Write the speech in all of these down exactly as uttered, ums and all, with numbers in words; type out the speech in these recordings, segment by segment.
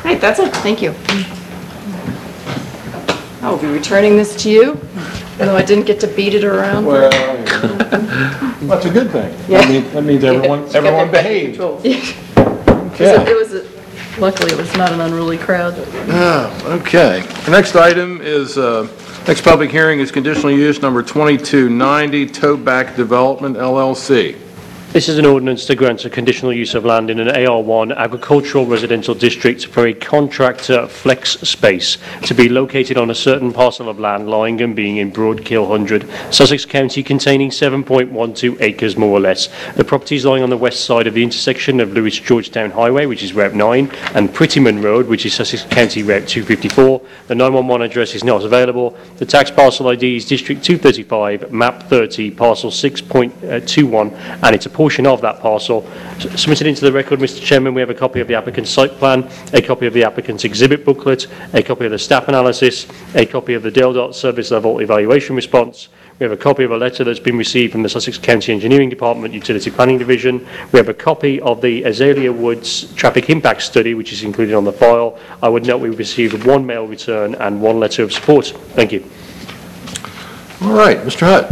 right, that's it. Thank you. I will be returning this to you, although I didn't get to beat it around. Well, that's a good thing. Yeah. That means, that means everyone, everyone behaved. Yeah. It was, a, luckily, it was not an unruly crowd. Oh, okay. The next item is, uh, next public hearing is conditional use number twenty-two ninety, Toback Development, L L C. This is an ordinance to grant a conditional use of land in an A R one agricultural residential district for a contractor flex space to be located on a certain parcel of land lying and being in Broadkill one hundred, Sussex County, containing seven point one two acres more or less. The property is lying on the west side of the intersection of Lewis Georgetown Highway, which is Route nine, and Prettyman Road, which is Sussex County Route two fifty-four. The nine one one address is not available. The tax parcel I D is District two thirty-five, Map thirty, Parcel six point two one, and it's a portion of that parcel. Submitted into the record, Mister Chairman, we have a copy of the applicant's site plan, a copy of the applicant's exhibit booklet, a copy of the staff analysis, a copy of the DELDOT service level evaluation response. We have a copy of a letter that's been received from the Sussex County Engineering Department, Utility Planning Division. We have a copy of the Azalea Woods traffic impact study, which is included on the file. I would note we received one mail return and one letter of support. Thank you. All right, Mister Hutt.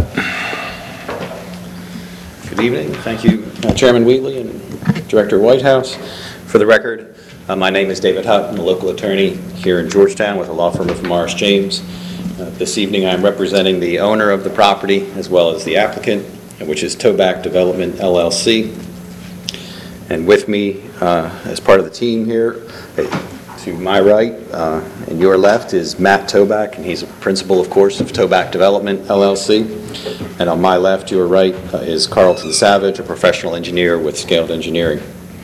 Good evening. Thank you, uh, Chairman Wheatley and Director Whitehouse. For the record, uh, my name is David Hutt. I'm a local attorney here in Georgetown with a law firm of Morris James. Uh, this evening I'm representing the owner of the property as well as the applicant, which is Toback Development, L L C. And with me uh, as part of the team here, uh, to my right uh, and your left is Matt Toback, and he's a principal, of course, of Toback Development, L L C. And on my left, your right, uh, is Carlton Savage, a professional engineer with Scaled Engineering.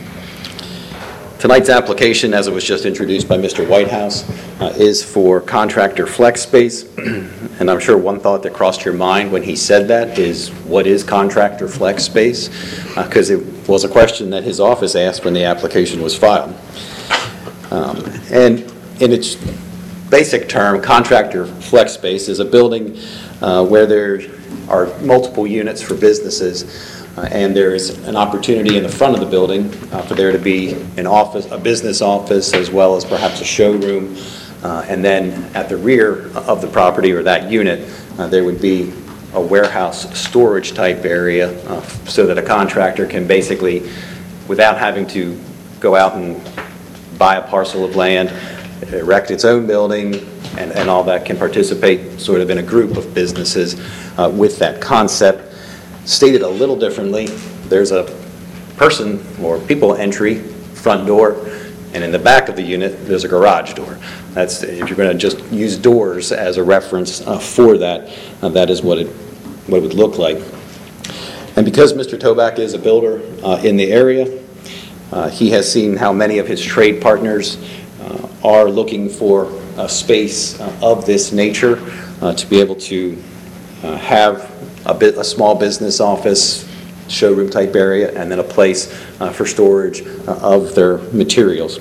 Tonight's application, as it was just introduced by Mister Whitehouse, uh, is for contractor flex space. And I'm sure one thought that crossed your mind when he said that is, what is contractor flex space? Because uh, it was a question that his office asked when the application was filed. Um, and in its basic term, contractor flex space is a building uh, where there are multiple units for businesses, uh, and there is an opportunity in the front of the building uh, for there to be an office, a business office, as well as perhaps a showroom, uh, and then at the rear of the property or that unit, uh, there would be a warehouse storage type area uh, so that a contractor can basically, without having to go out and buy a parcel of land, erect its own building, and, and all that, can participate sort of in a group of businesses uh, with that concept. Stated a little differently, there's a person or people entry, front door, and in the back of the unit, there's a garage door. That's, if you're going to just use doors as a reference uh, for that, uh, that is what it, what it would look like. And because Mister Toback is a builder uh, in the area, Uh, he has seen how many of his trade partners uh, are looking for a space uh, of this nature uh, to be able to uh, have a, bit, a small business office, showroom type area, and then a place uh, for storage uh, of their materials.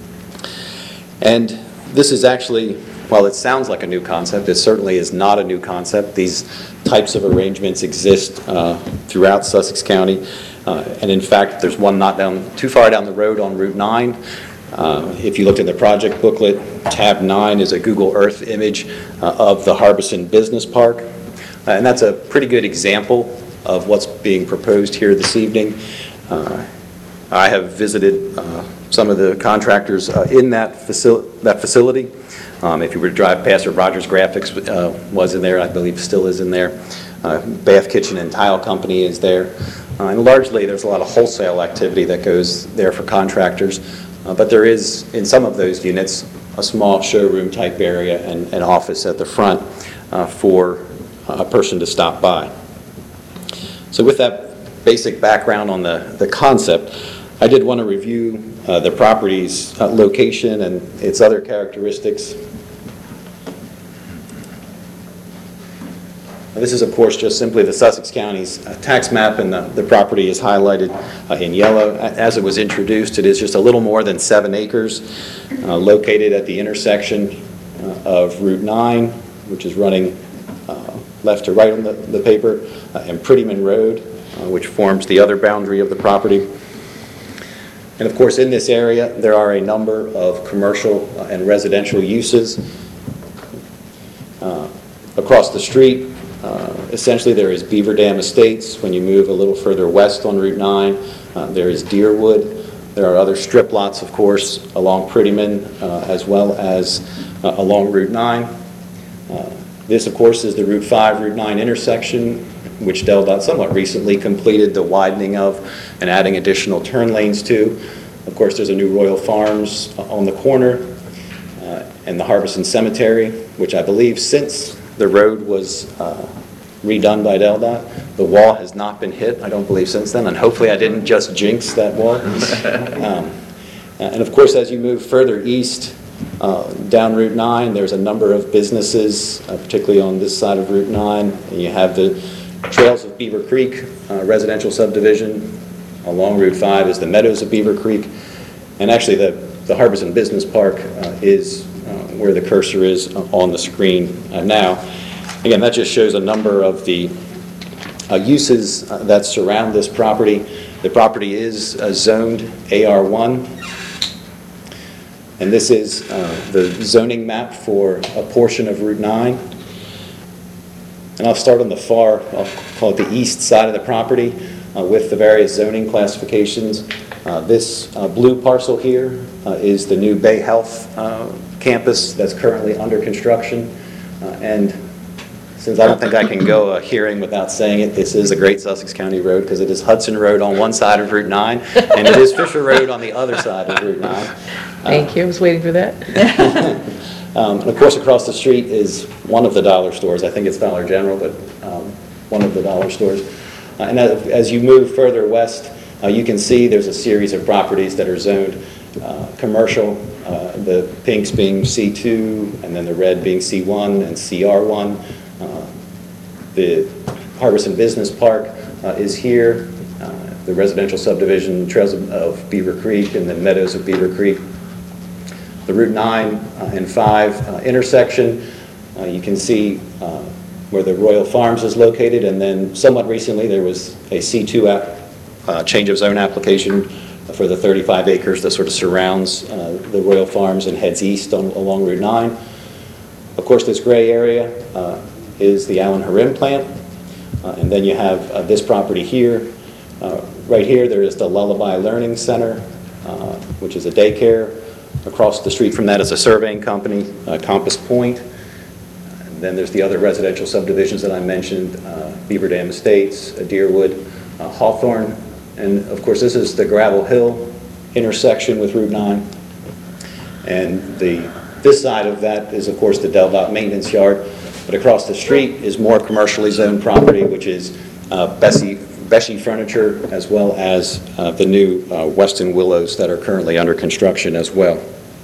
And this is actually, while it sounds like a new concept, it certainly is not a new concept. These types of arrangements exist uh, throughout Sussex County. Uh, and in fact, there's one not down too far down the road on Route nine. Uh, if you looked in the project booklet, tab nine is a Google Earth image uh, of the Harbison Business Park. Uh, and that's a pretty good example of what's being proposed here this evening. Uh, I have visited uh, some of the contractors uh, in that, facil that facility. Um, if you were to drive past it, Rogers Graphics uh, was in there, I believe still is in there. Uh, Bath Kitchen and Tile Company is there. Uh, and largely there's a lot of wholesale activity that goes there for contractors. Uh, but there is, in some of those units, a small showroom type area and an office at the front uh, for a person to stop by. So with that basic background on the, the concept, I did want to review uh, the property's uh, location and its other characteristics. This is, of course, just simply the Sussex County's uh, tax map, and the, the property is highlighted uh, in yellow. As it was introduced, it is just a little more than seven acres, uh, located at the intersection uh, of Route nine, which is running uh, left to right on the, the paper, uh, and Prettyman Road, uh, which forms the other boundary of the property. And of course, in this area, there are a number of commercial uh, and residential uses. Uh, across the street, uh, essentially there is Beaver Dam Estates. When you move a little further west on Route nine, uh, there is Deerwood. There are other strip lots, of course, along Prettyman, uh, as well as uh, along Route nine. Uh, this, of course, is the Route five, Route nine intersection, which DelDOT somewhat recently completed the widening of and adding additional turn lanes to. Of course, there's a new Royal Farms on the corner, uh, and the Harbison Cemetery, which I believe since the road was uh, redone by DelDOT, the wall has not been hit, I don't believe, since then, and hopefully I didn't just jinx that wall. um, and of course, as you move further east, uh, down Route nine, there's a number of businesses, uh, particularly on this side of Route nine, and you have the Trails of Beaver Creek uh, residential subdivision. Along Route five is the Meadows of Beaver Creek. And actually, the, the Harbison Business Park uh, is uh, where the cursor is on the screen uh, now. Again, that just shows a number of the uh, uses uh, that surround this property. The property is uh, zoned A R one. And this is uh, the zoning map for a portion of Route nine. And I'll start on the far, I'll call it the east side of the property uh, with the various zoning classifications. Uh, this uh, blue parcel here uh, is the new Bay Health uh, campus that's currently under construction. Uh, and since I don't think I can go a hearing without saying it, this is a Great Sussex County road because it is Hudson Road on one side of Route nine and it is Fisher Road on the other side of Route nine. Thank uh, you, I was waiting for that. Um, and of course, across the street is one of the dollar stores. I think it's Dollar General, but um, one of the dollar stores. Uh, and as, as you move further west, uh, you can see there's a series of properties that are zoned uh, commercial, uh, the pinks being C two, and then the red being C one and C R one. Uh, the Harbison Business Park uh, is here. Uh, the residential subdivision, Trails of, of Beaver Creek, and then Meadows of Beaver Creek. The Route nine uh, and five uh, intersection, uh, you can see uh, where the Royal Farms is located, and then somewhat recently there was a C two app, uh, change of zone application for the thirty-five acres that sort of surrounds uh, the Royal Farms and heads east on, along Route nine. Of course, this gray area uh, is the Allen Harim plant, uh, and then you have uh, this property here. Uh, right here there is the Lullaby Learning Center, uh, which is a daycare. Across the street from that is a surveying company, uh, Compass Point. And then there's the other residential subdivisions that I mentioned, uh, Beaver Dam Estates, uh, Deerwood, uh, Hawthorne. And of course, this is the Gravel Hill intersection with Route nine. And the, this side of that is, of course, the DelDOT maintenance yard. But across the street is more commercially zoned property, which is uh, Bessie, Bessie Furniture, as well as uh, the new uh, Weston Willows that are currently under construction as well.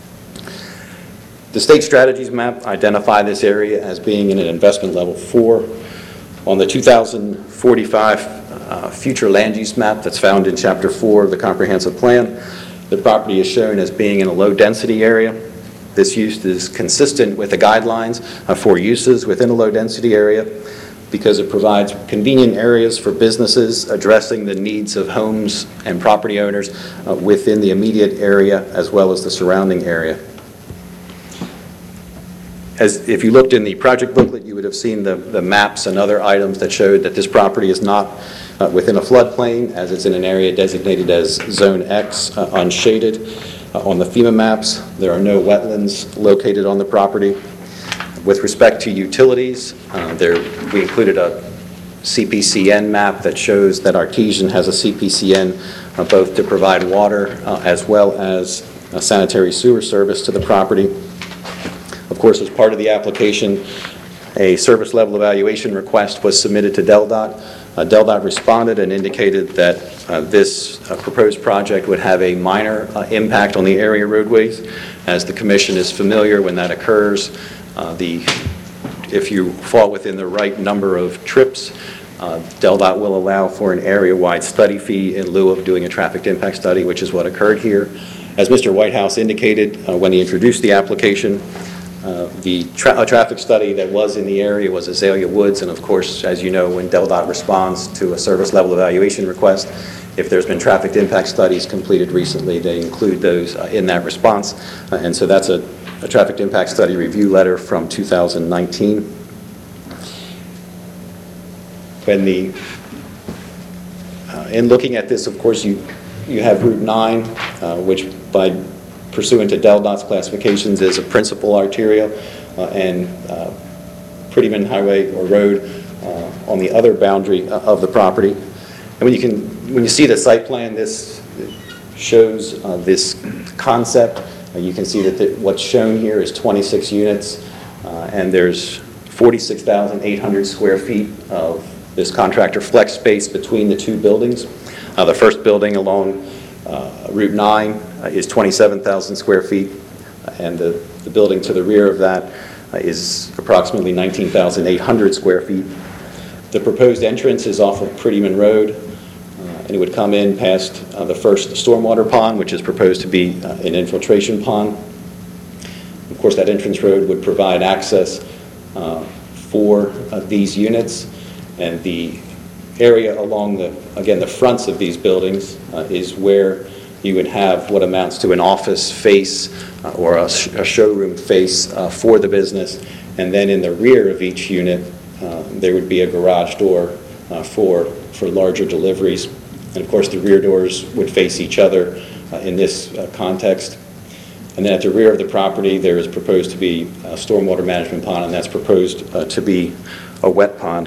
The state strategies map identify this area as being in an investment level four. On the two thousand forty-five uh, future land use map that's found in chapter four of the comprehensive plan, the property is shown as being in a low density area. This use is consistent with the guidelines uh, for uses within a low density area because it provides convenient areas for businesses addressing the needs of homes and property owners uh, within the immediate area as well as the surrounding area. As if you looked in the project booklet, you would have seen the, the maps and other items that showed that this property is not uh, within a floodplain, as it's in an area designated as Zone X, uh, unshaded. Uh, on the FEMA maps, there are no wetlands located on the property. With respect to utilities, uh, there, we included a C P C N map that shows that Artesian has a C P C N uh, both to provide water uh, as well as a sanitary sewer service to the property. Of course, as part of the application, a service level evaluation request was submitted to DelDOT. Uh, DelDOT responded and indicated that uh, this uh, proposed project would have a minor uh, impact on the area roadways. As the Commission is familiar, when that occurs, uh, the, if you fall within the right number of trips, uh, DelDOT will allow for an area-wide study fee in lieu of doing a traffic impact study, which is what occurred here. As Mister Whitehouse indicated uh, when he introduced the application, Uh, the tra a traffic study that was in the area was Azalea Woods, and of course, as you know, when DelDOT responds to a service level evaluation request, If there's been traffic impact studies completed recently, they include those uh, in that response. Uh, and so that's a, a traffic impact study review letter from two thousand nineteen. When the, uh, in looking at this, of course, you, you have Route nine, uh, which by pursuant to DelDOT's classifications is a principal arterial, uh, and uh, Prettyman Highway or Road uh, on the other boundary uh, of the property. And when you can, when you see the site plan, this shows uh, this concept. Uh, you can see that the, what's shown here is twenty-six units, uh, and there's forty-six thousand eight hundred square feet of this contractor flex space between the two buildings. Uh, the first building along uh, Route nine uh, is twenty-seven thousand square feet, and the, the building to the rear of that uh, is approximately nineteen thousand eight hundred square feet. The proposed entrance is off of Prettyman Road, uh, and it would come in past uh, the first stormwater pond, which is proposed to be uh, an infiltration pond. Of course, that entrance road would provide access uh, for uh, these units, and the area along the, again, the fronts of these buildings uh, is where you would have what amounts to an office face uh, or a, sh a showroom face uh, for the business. And then in the rear of each unit, uh, there would be a garage door uh, for, for larger deliveries. And of course, the rear doors would face each other uh, in this uh, context. And then at the rear of the property, there is proposed to be a stormwater management pond, and that's proposed uh, to be a wet pond.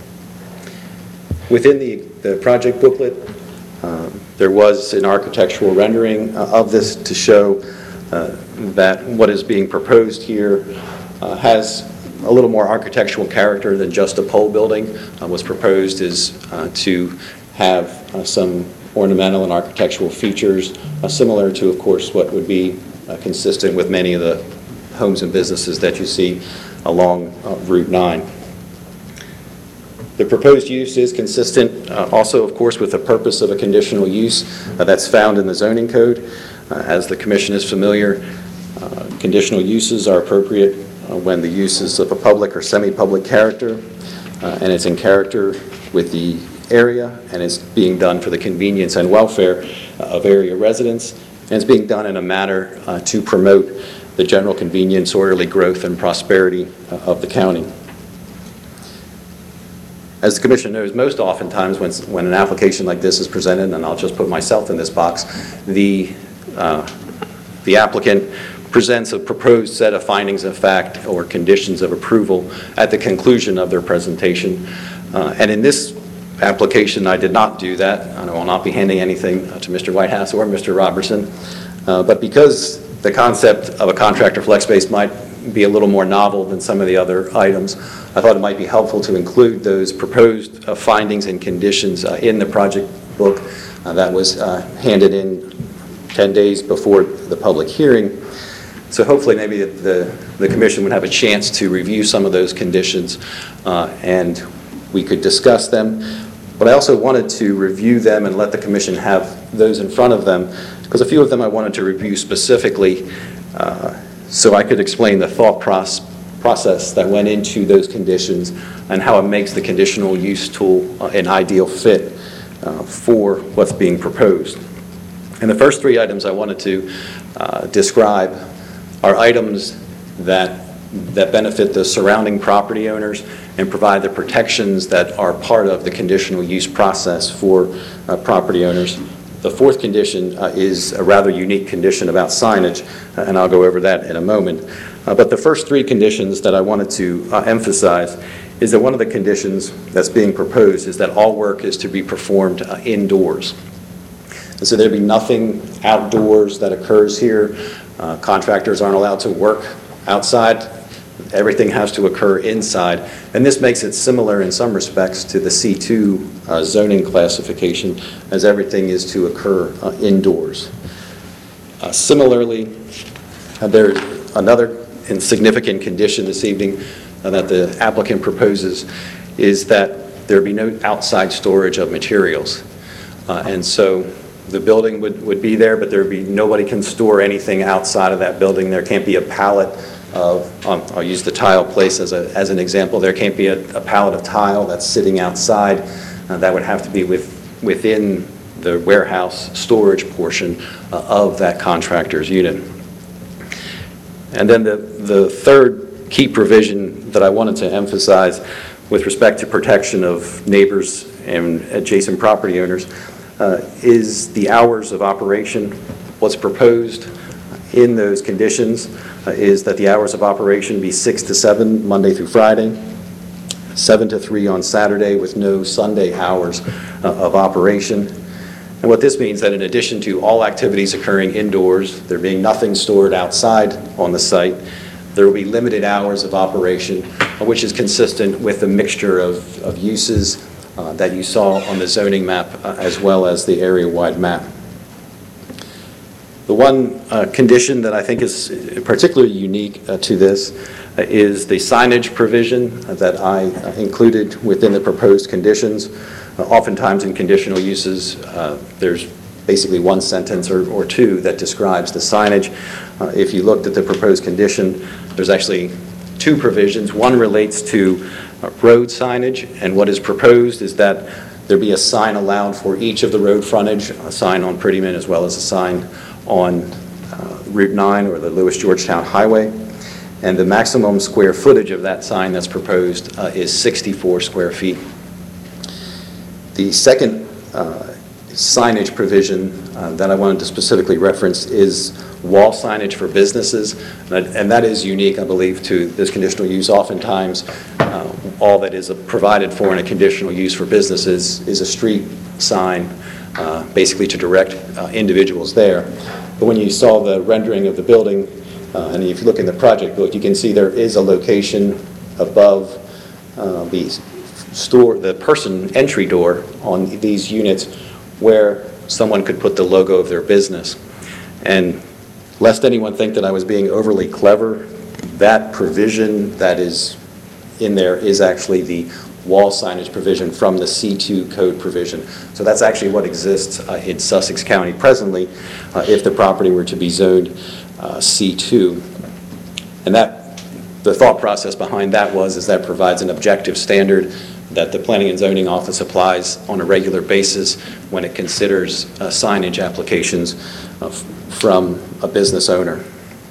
Within the, the project booklet, uh, there was an architectural rendering uh, of this to show uh, that what is being proposed here uh, has a little more architectural character than just a pole building. Uh, what's proposed is uh, to have uh, some ornamental and architectural features uh, similar to, of course, what would be uh, consistent with many of the homes and businesses that you see along uh, Route nine. The proposed use is consistent uh, also, of course, with the purpose of a conditional use uh, that's found in the zoning code. Uh, as the Commission is familiar, uh, conditional uses are appropriate uh, when the use is of a public or semi-public character, uh, and it's in character with the area, and it's being done for the convenience and welfare uh, of area residents, and it's being done in a manner uh, to promote the general convenience, orderly growth, and prosperity uh, of the county. As the Commission knows, most oftentimes when, when an application like this is presented, and I'll just put myself in this box, the, uh, the applicant presents a proposed set of findings of fact or conditions of approval at the conclusion of their presentation. Uh, and in this application, I did not do that, and I will not be handing anything to Mister Whitehouse or Mister Robertson. Uh, but because the concept of a contractor flex space might be a little more novel than some of the other items, I thought it might be helpful to include those proposed uh, findings and conditions uh, in the project book uh, that was uh, handed in ten days before the public hearing. So hopefully maybe the, the Commission would have a chance to review some of those conditions uh, and we could discuss them. But I also wanted to review them and let the Commission have those in front of them, because a few of them I wanted to review specifically uh, so I could explain the thought process process that went into those conditions and how it makes the conditional use tool uh, an ideal fit uh, for what's being proposed. And the first three items I wanted to uh, describe are items that, that benefit the surrounding property owners and provide the protections that are part of the conditional use process for uh, property owners. The fourth condition uh, is a rather unique condition about signage, uh, and I'll go over that in a moment. Uh, but the first three conditions that I wanted to uh, emphasize is that one of the conditions that's being proposed is that all work is to be performed uh, indoors. And so there'd be nothing outdoors that occurs here. Uh, contractors aren't allowed to work outside. Everything has to occur inside. And this makes it similar in some respects to the C two uh, zoning classification, as everything is to occur uh, indoors. Uh, similarly, uh, there's another insignificant condition this evening uh, that the applicant proposes is that there be no outside storage of materials. Uh, and so the building would, would be there, but there would be, nobody can store anything outside of that building. There can't be a pallet of, um, I'll use the tile place as, a, as an example. There can't be a, a pallet of tile that's sitting outside. Uh, that would have to be with, within the warehouse storage portion uh, of that contractor's unit. And then the, the third key provision that I wanted to emphasize with respect to protection of neighbors and adjacent property owners uh, is the hours of operation. What's proposed in those conditions uh, is that the hours of operation be six to seven Monday through Friday, seven to three on Saturday with no Sunday hours uh, of operation. And what this means that in addition to all activities occurring indoors, there being nothing stored outside on the site, there will be limited hours of operation, uh, which is consistent with the mixture of, of uses uh, that you saw on the zoning map uh, as well as the area-wide map. The one uh, condition that I think is particularly unique uh, to this uh, is the signage provision that I uh, included within the proposed conditions. Uh, oftentimes in conditional uses, uh, there's basically one sentence or, or two that describes the signage. Uh, if you looked at the proposed condition, there's actually two provisions. One relates to uh, road signage, and what is proposed is that there be a sign allowed for each of the road frontage, a sign on Prettyman as well as a sign on uh, Route nine or the Lewis Georgetown Highway. And the maximum square footage of that sign that's proposed uh, is sixty-four square feet. The second uh, signage provision uh, that I wanted to specifically reference is wall signage for businesses, and, and that is unique, I believe, to this conditional use. Oftentimes, uh, all that is provided for in a conditional use for businesses is a street sign, uh, basically to direct uh, individuals there. But when you saw the rendering of the building, uh, and if you look in the project book, you can see there is a location above uh, the store, the person entry door on these units where someone could put the logo of their business. And lest anyone think that I was being overly clever, that provision that is in there is actually the wall signage provision from the C two code provision. So that's actually what exists uh, in Sussex County presently uh, if the property were to be zoned uh, C two. And that, the thought process behind that was is that provides an objective standard that the Planning and Zoning Office applies on a regular basis when it considers uh, signage applications uh, from a business owner.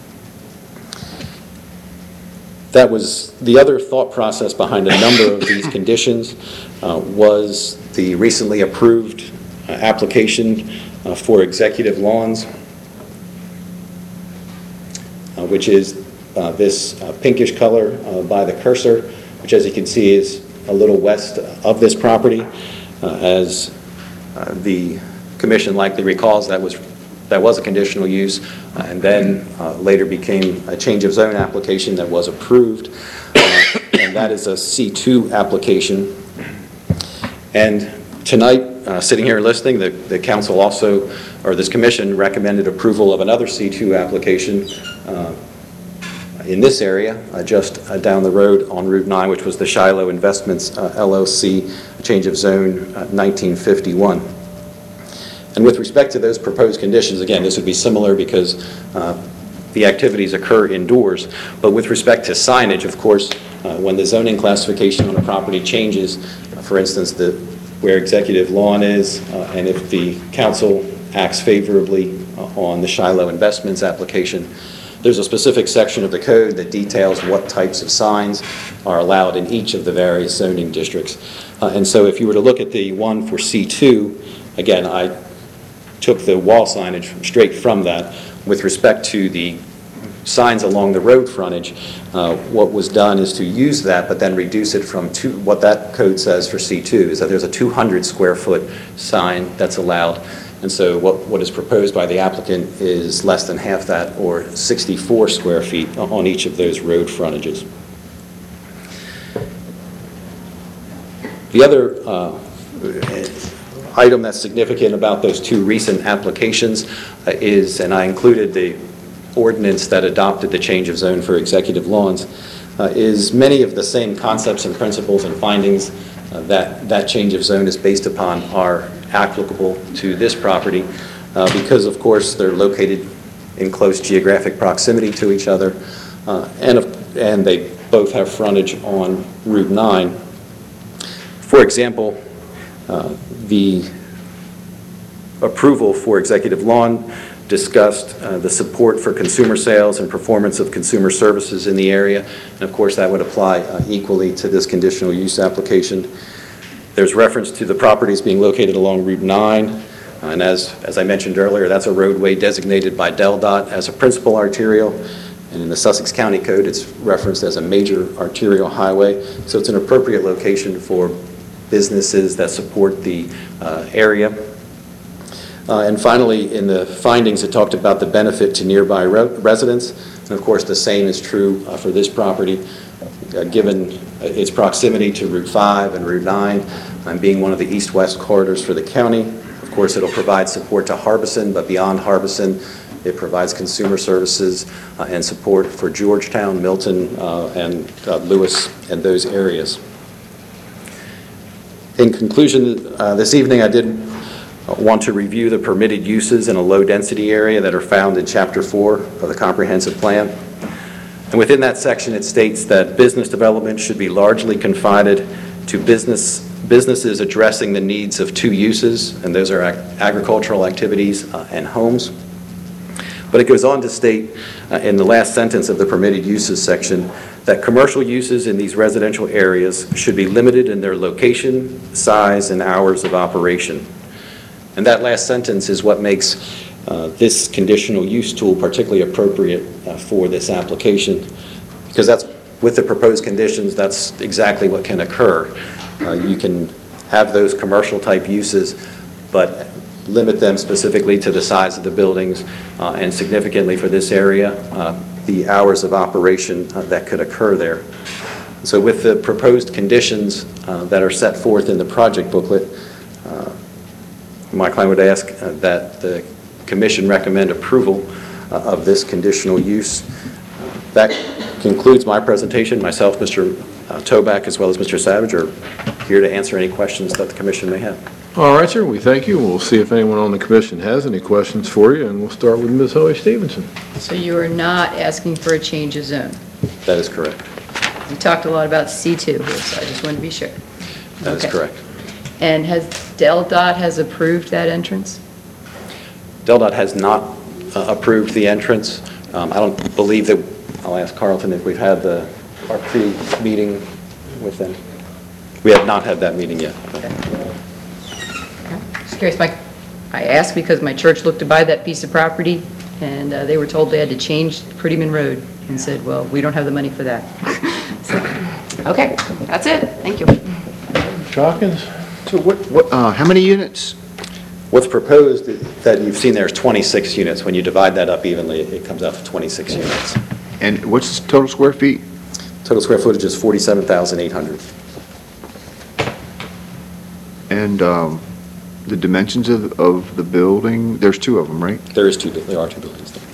That was the other thought process behind a number of these conditions uh, was the recently approved uh, application uh, for executive lawns, uh, which is uh, this uh, pinkish color uh, by the cursor, which as you can see is a little west of this property. Uh, as uh, the commission likely recalls, that was that was a conditional use uh, and then uh, later became a change of zone application that was approved, uh, and that is a C two application. And tonight, uh, sitting here listening, the, the council also, or this commission recommended approval of another C two application uh, in this area, uh, just uh, down the road on Route nine, which was the Shiloh Investments uh, L L C, change of zone uh, nineteen fifty-one. And with respect to those proposed conditions, again, this would be similar because uh, the activities occur indoors. But with respect to signage, of course, uh, when the zoning classification on a property changes, uh, for instance, the, where executive lawn is, uh, and if the council acts favorably uh, on the Shiloh Investments application, there's a specific section of the code that details what types of signs are allowed in each of the various zoning districts. Uh, and so if you were to look at the one for C two, again, I took the wall signage straight from that. With respect to the signs along the road frontage, uh, what was done is to use that, but then reduce it from two, what that code says for C two is that there's a two hundred square foot sign that's allowed. And so what, what is proposed by the applicant is less than half that, or sixty-four square feet on each of those road frontages. The other uh, item that's significant about those two recent applications uh, is, and I included the ordinance that adopted the change of zone for executive lawns, uh, is many of the same concepts and principles and findings uh, that that change of zone is based upon are applicable to this property uh, because, of course, they're located in close geographic proximity to each other, uh, and, and they both have frontage on Route nine. For example, uh, the approval for executive lawn, discussed uh, the support for consumer sales and performance of consumer services in the area, and of course that would apply uh, equally to this conditional use application. There's reference to the properties being located along Route nine, uh, and as, as I mentioned earlier, that's a roadway designated by DelDOT as a principal arterial, and in the Sussex County Code it's referenced as a major arterial highway, so it's an appropriate location for businesses that support the uh, area. Uh, and finally, in the findings, it talked about the benefit to nearby re residents. And of course, the same is true uh, for this property, uh, given its proximity to Route five and Route nine, and being one of the east-west corridors for the county. Of course, it'll provide support to Harbison, but beyond Harbison, it provides consumer services uh, and support for Georgetown, Milton, uh, and uh, Lewis, and those areas. In conclusion, uh, this evening I did want to review the permitted uses in a low-density area that are found in Chapter four of the Comprehensive Plan. And within that section, it states that business development should be largely confined to business, businesses addressing the needs of two uses, and those are ag agricultural activities uh, and homes. But it goes on to state uh, in the last sentence of the permitted uses section that commercial uses in these residential areas should be limited in their location, size, and hours of operation. And that last sentence is what makes uh, this conditional use tool particularly appropriate uh, for this application, because that's, with the proposed conditions, that's exactly what can occur. Uh, you can have those commercial type uses, but limit them specifically to the size of the buildings, uh, and significantly for this area, uh, the hours of operation uh, that could occur there. So with the proposed conditions uh, that are set forth in the project booklet, uh, my client would ask uh, that the Commission recommend approval uh, of this conditional use. Uh, that concludes my presentation. Myself, Mister Uh, Toback, as well as Mister Savage, are here to answer any questions that the Commission may have. All right, sir, we thank you. We'll see if anyone on the Commission has any questions for you, and we'll start with Miz Hoey Stevenson. So you are not asking for a change of zone? That is correct. We talked a lot about C two here, so I just wanted to be sure. That is Okay. correct. And has DelDOT has approved that entrance? DelDOT has not uh, approved the entrance. Um, I don't believe that, I'll ask Carlton if we've had the, our pre-meeting with them. We have not had that meeting yet. Okay. Just curious, Mike, I asked because my church looked to buy that piece of property, and uh, they were told they had to change Prettyman Road, and said, well, we don't have the money for that. So, okay, that's it. Thank you. Chalkins? So what, what, uh, how many units? What's proposed that you've seen there is twenty-six units. When you divide that up evenly, it comes out to twenty-six units. And what's the total square feet? Total square footage is forty-seven thousand eight hundred. And um, the dimensions of, of the building, there's two of them, right? There is two, there are two buildings there.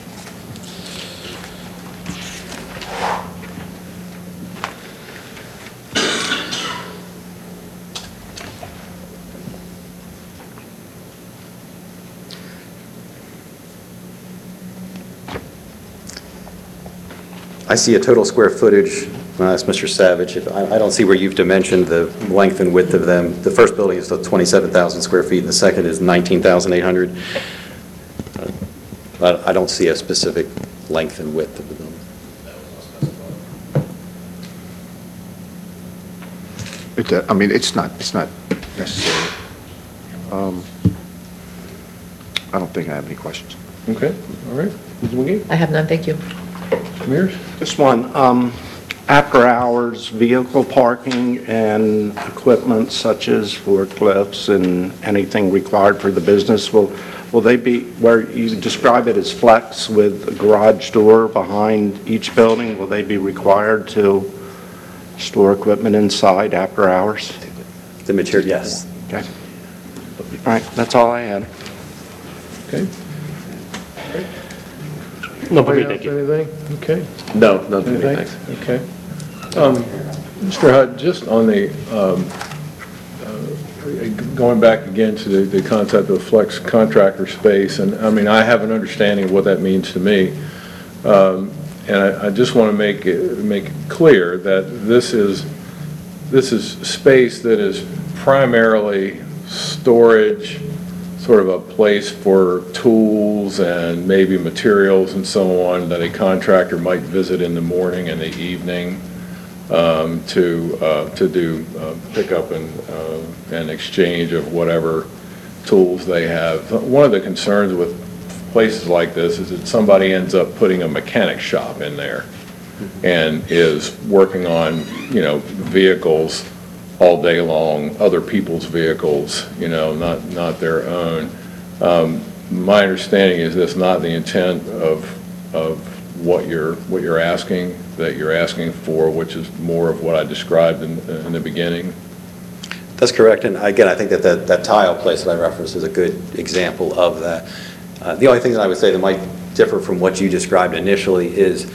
I see a total square footage, uh, that's Mister Savage. If, I, I don't see where you've dimensioned the length and width of them. The first building is twenty-seven thousand square feet, and the second is nineteen thousand eight hundred. Uh, but I don't see a specific length and width of the building. It's a, I mean, it's not, it's not necessary. Um, I don't think I have any questions. Okay, all right. Miz McGee? I have none, thank you. Mears? This one, um, after hours, vehicle parking and equipment such as forklifts and anything required for the business, will, will they be, where you describe it as flex with a garage door behind each building, will they be required to store equipment inside after hours? The material, yes. Okay. All right, that's all I had. Okay. No, but Anybody thank else, you. anything? Okay. No, none for me, Anything? thanks. Okay. Um, Mister Hutt, just on the, um, uh, going back again to the, the concept of flex contractor space, and I mean, I have an understanding of what that means to me. Um, and I, I just want to make it, make it clear that this is, this is space that is primarily storage sort of a place for tools and maybe materials and so on that a contractor might visit in the morning and the evening um, to uh, to do uh, pickup and uh, and exchange of whatever tools they have. One of the concerns with places like this is that somebody ends up putting a mechanic shop in there and is working on, you know, vehicles all day long, other people's vehicles, you know, not, not their own. Um, my understanding is that's not the intent of, of what you're, what you're asking, that you're asking for, which is more of what I described in, in the beginning. That's correct, and again, I think that that, that tile place that I referenced is a good example of that. Uh, the only thing that I would say that might differ from what you described initially is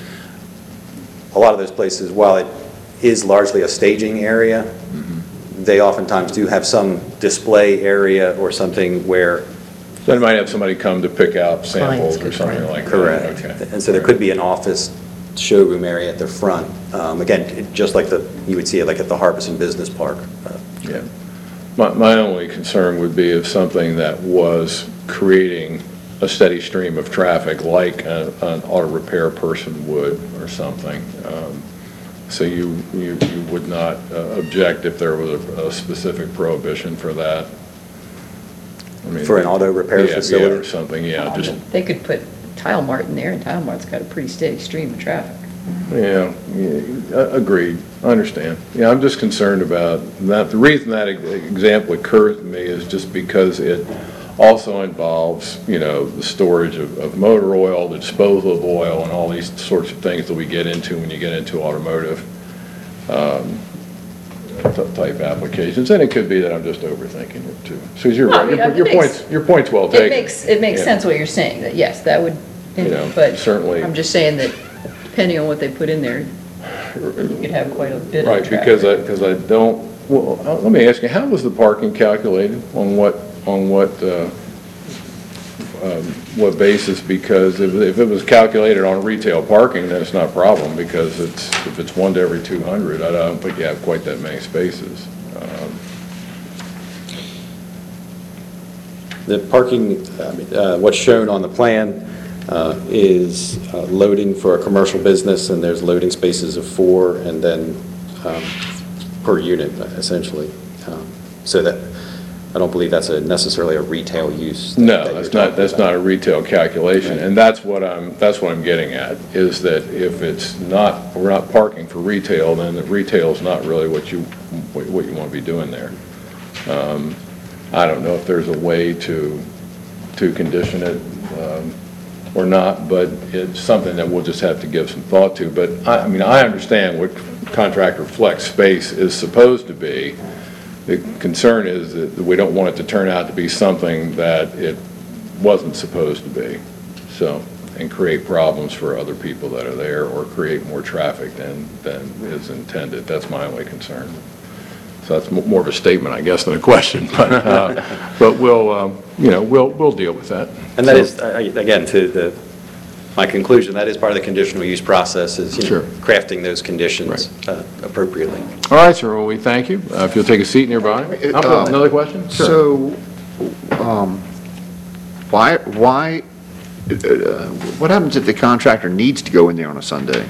a lot of those places, while it is largely a staging area, mm-hmm. they oftentimes do have some display area or something where... So they might have somebody come to pick out samples or something like that. Correct. Okay. And so there could be an office showroom area at the front. Um, again, it- just like the, you would see it like at the Harbison Business Park. Uh, Yeah. My, my only concern would be if something that was creating a steady stream of traffic like a, an auto repair person would or something. Um, So you, you, you would not uh, object if there was a, a specific prohibition for that? I mean, For an auto repair yeah, yeah, facility? or something, yeah, just, They could put Tile Mart in there, and Tile Mart's got a pretty steady stream of traffic. yeah, yeah, uh, agreed, I understand. Yeah, I'm just concerned about that. The reason that e- example occurs to me is just because it also involves, you know, the storage of, of motor oil, the disposal of oil, and all these sorts of things that we get into when you get into automotive um, t- type applications. And it could be that I'm just overthinking it too. So you're No, I right, mean, your, it your makes- point's, your point's well taken. It makes, it makes Yeah. sense what you're saying, that yes, that would, You know, but certainly- I'm just saying that depending on what they put in there, you could have quite a bit of Right, traffic. because I, because I don't, well, uh, let me ask you, how was the parking calculated? On what, on what, uh, um, what basis? Because if, if it was calculated on retail parking, then it's not a problem, because it's, if it's one to every two hundred, I don't think you have quite that many spaces. Um, The parking, I mean, uh, what's shown on the plan uh, is uh, loading for a commercial business, and there's loading spaces of four, and then um, per unit, essentially. Um, So that, I don't believe that's a necessarily a retail use. that- No, that you're that's not, talking that's about. not a retail calculation, and that's what I'm, that's what I'm getting at, is that if it's not, we're not parking for retail, then the retail is not really what you, what what you want to be doing there. Um, I don't know if there's a way to, to condition it um, or not, but it's something that we'll just have to give some thought to. But I, I mean, I understand what contractor flex space is supposed to be. The concern is that we don't want it to turn out to be something that it wasn't supposed to be, so, and create problems for other people that are there, or create more traffic than, than is intended. That's my only concern. So that's mo- more of a statement, I guess, than a question, but, uh, but we'll, um, you know, we'll, we'll deal with that. And that So- is, uh, again, to the, my conclusion, that is part of the conditional use process, is, you know, Sure. crafting those conditions uh, appropriately. All right, sir, well, we thank you. Uh, If you'll take a seat nearby. Uh, Another question? Sure. So, um, why, why, uh, what happens if the contractor needs to go in there on a Sunday?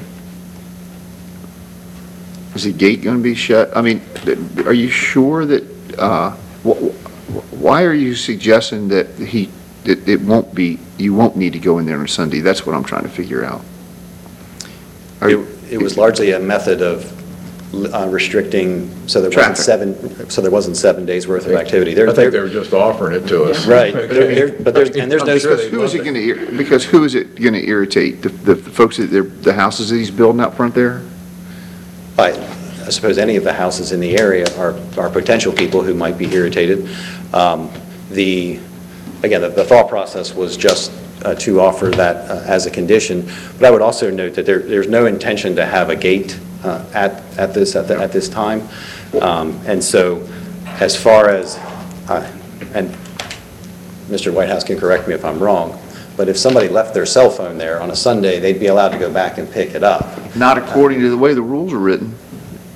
Is the gate going to be shut? I mean, th- are you sure that, uh, wh- wh- why are you suggesting that he, that it won't be, you won't need to go in there on a Sunday? That's what I'm trying to figure out. Are- It it was largely a method of uh, restricting, so there wasn't Traffic. seven, so there wasn't seven days' worth of activity. I There- think there- they were just offering it to us. Right, but there- but there's, and there's no, I'm sure Because they who is it loved going to, because who is it going to irritate? The, the folks that, they're- the houses that he's building out front there? I I suppose any of the houses in the area are, are potential people who might be irritated. Um, The, again, the- the thought process was just uh, to offer that uh, as a condition, but I would also note that there, there's no intention to have a gate uh, at, at this, at the- at this time. Um, And so, as far as, uh, and Mister Whitehouse can correct me if I'm wrong, but if somebody left their cell phone there on a Sunday, they'd be allowed to go back and pick it up. Not according to the way the rules are written.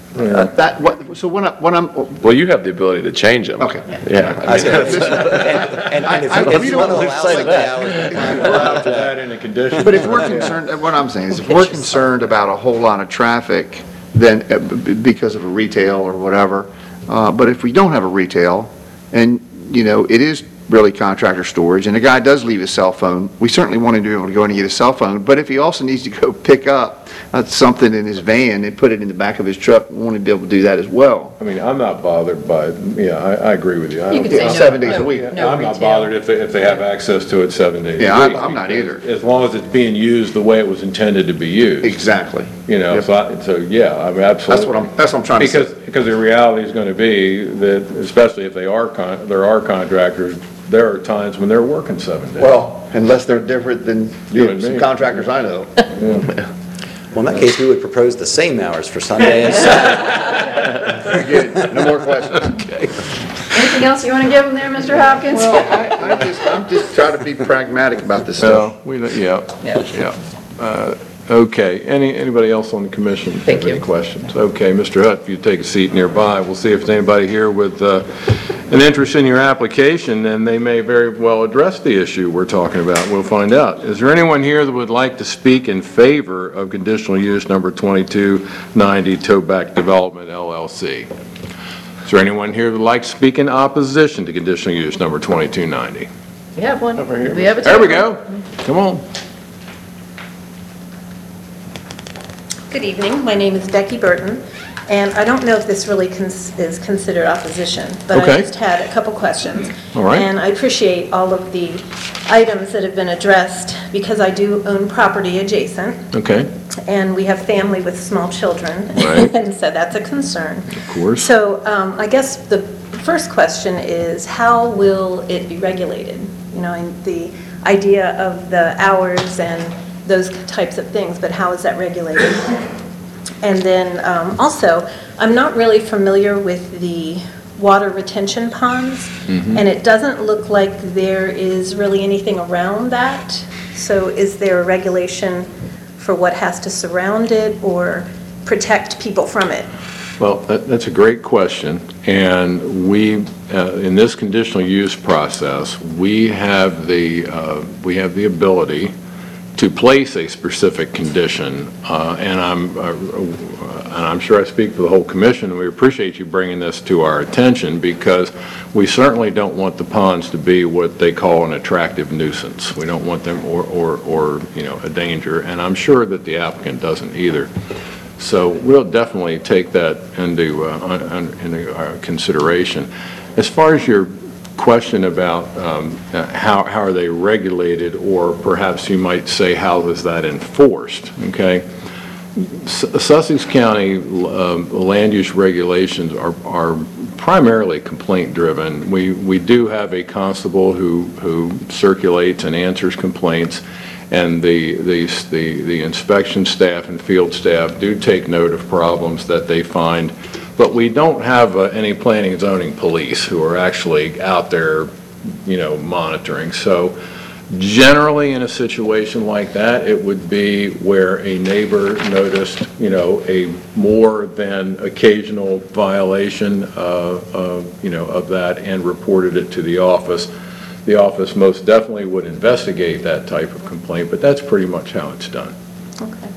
Uh, That, what, so what I- what I'm, Well, you have the ability to change them. okay. Yeah. I was gonna- And and if I- I- if we you don't want to allow say Sunday that. hours, Allow for that in a condition. But if we're concerned, what I'm saying is, if we're concerned about a whole lot of traffic, then, uh, b- b- because of a retail or whatever, uh, but if we don't have a retail, and, you know, it is really contractor storage, and the guy does leave his cell phone, we certainly want him to be able to go in and get his cell phone, but if he also needs to go pick up uh, something in his van and put it in the back of his truck, we want to be able to do that as well. I mean, I'm not bothered by, yeah, I, I agree with you. I You don't- could say no. Seven days a no- week. no I'm not retail. bothered if they, if they have access to it seven days a week. Yeah, I'm- I'm not either. As long as it's being used the way it was intended to be used. Exactly. You know, Yep. so, I- so, yeah, I mean, absolutely. That's what I'm, that's what I'm trying to say. Because, because the reality is going to be that, especially if they are, con- there are contractors, there are times when they're working seven days. Well, unless they're different than You you know, and some me. contractors I know. well, in that case, we would propose the same hours for Sunday and Saturday. Very good. No more questions. Anything else you want to give them there, Mister Hopkins? Well, I, I just, I'm just trying to be pragmatic about this stuff. So, we, yeah, Yeah. yeah. Uh, Okay, any, anybody else on the commission? have Thank you. Any questions? Okay, Mister Hutt, if you take a seat nearby, we'll see if there's anybody here with uh, an interest in your application, and they may very well address the issue we're talking about. We'll find out. Is there anyone here that would like to speak in favor of conditional use number twenty-two ninety Toback Development L L C? Is there anyone here that would like to speak in opposition to conditional use number twenty-two ninety? We have one. We have a There we telephone. go. Come on. Good evening. My name is Becky Burton, and I don't know if this really cons- is considered opposition, but Okay. I just had a couple questions. All right. And I appreciate all of the items that have been addressed, because I do own property adjacent, Okay, and we have family with small children. Right. And so that's a concern. of course. So um, I guess the first question is, how will it be regulated? You know, and the idea of the hours and those types of things, but how is that regulated? And then um, also, I'm not really familiar with the water retention ponds, and it doesn't look like there is really anything around that. So is there a regulation for what has to surround it or protect people from it? Well, that, that's a great question, and we, uh, in this conditional use process, we have the, uh, we have the ability to place a specific condition, uh, and I'm, uh, and I'm sure I speak for the whole commission, and we appreciate you bringing this to our attention, because we certainly don't want the ponds to be what they call an attractive nuisance. We don't want them, or, or, or, you know, a danger, and I'm sure that the applicant doesn't either. So we'll definitely take that into, uh, un- un- into our consideration. As far as your question about um, uh, how, how are they regulated, or perhaps you might say, how is that enforced, okay? S- Sussex County um, land use regulations are, are primarily complaint-driven. We, we do have a constable who, who circulates and answers complaints, and the, the, the the inspection staff and field staff do take note of problems that they find, but we don't have uh, any planning and zoning police who are actually out there, you know, monitoring. So generally, in a situation like that, it would be where a neighbor noticed, you know, a more than occasional violation, uh, of, you know, of that, and reported it to the office. The office most definitely would investigate that type of complaint, but that's pretty much how it's done. Okay.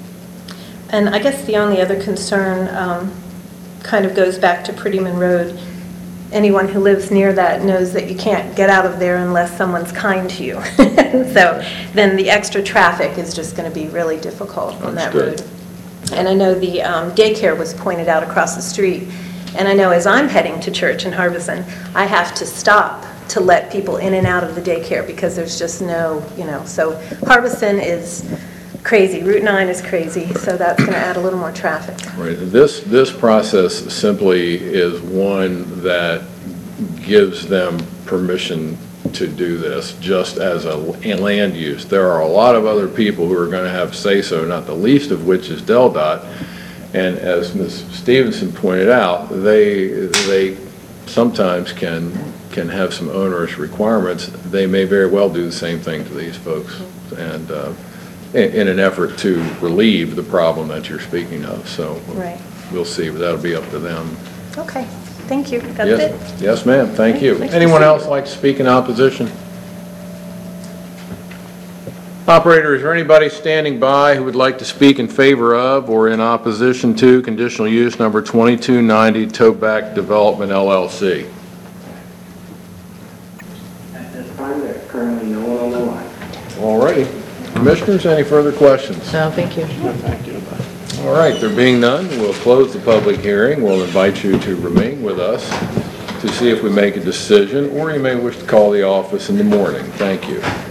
And I guess the only other concern um, kind of goes back to Prettyman Road. Anyone who lives near that knows that you can't get out of there unless someone's kind to you. So then the extra traffic is just going to be really difficult on that road. Understood. And I know the um, daycare was pointed out across the street. And I know as I'm heading to church in Harbison, I have to stop to let people in and out of the daycare because there's just no, you know, so Harbison is crazy, Route nine is crazy, so that's going to add a little more traffic. Right. This, this process simply is one that gives them permission to do this just as a land use. There are a lot of other people who are going to have say-so, not the least of which is Del Dot. And as Miz Stevenson pointed out, they, they sometimes can, can have some onerous requirements. They may very well do the same thing to these folks, and uh, in, in an effort to relieve the problem that you're speaking of. So Right. we'll see, but that'll be up to them. Okay, thank you. That's Yes, it? yes, ma'am, thank you. Nice to Anyone see else you. like to speak in opposition? Operator, is there anybody standing by who would like to speak in favor of or in opposition to conditional use number twenty-two ninety Toback Development L L C? At this time, there's currently no one on the line. All righty. Commissioners, any further questions? No, thank you. Thank you. All right, there being none, we'll close the public hearing. We'll invite you to remain with us to see if we make a decision, or you may wish to call the office in the morning. Thank you.